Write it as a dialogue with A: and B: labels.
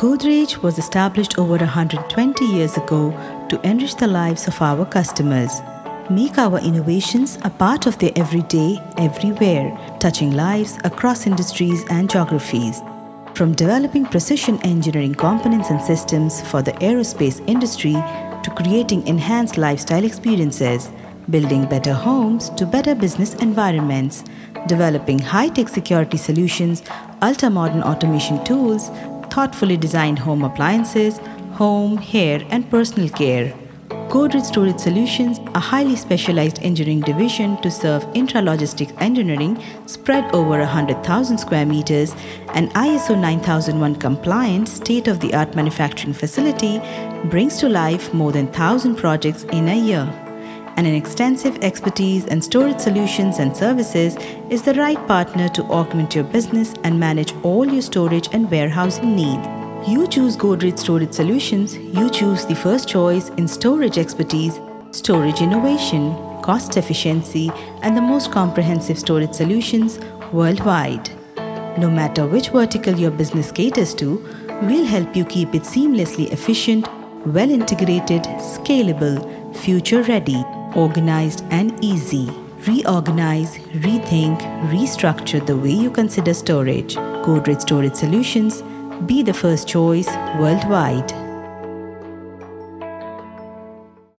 A: Godrej was established over 120 years ago to enrich the lives of our customers. Make our innovations a part of their everyday, everywhere, touching lives across industries and geographies. From developing precision engineering components and systems for the aerospace industry to creating enhanced lifestyle experiences, building better homes to better business environments, developing high-tech security solutions, ultra-modern automation tools, thoughtfully designed home appliances, home, hair, and personal care. Godrej Storage Solutions, a highly specialized engineering division to serve intralogistics engineering spread over 100,000 square meters, an ISO 9001 compliant state-of-the-art manufacturing facility, brings to life more than 1,000 projects in a year. And an extensive expertise in storage solutions and services is the right partner to augment your business and manage all your storage and warehousing needs. You choose Godrej Storage Solutions, you choose the first choice in storage expertise, storage innovation, cost efficiency, and the most comprehensive storage solutions worldwide. No matter which vertical your business caters to, we'll help you keep it seamlessly efficient, well integrated, scalable, future ready, organized and easy. Reorganize, rethink, restructure the way you consider storage. Godrej Storage Solutions, be the first choice worldwide.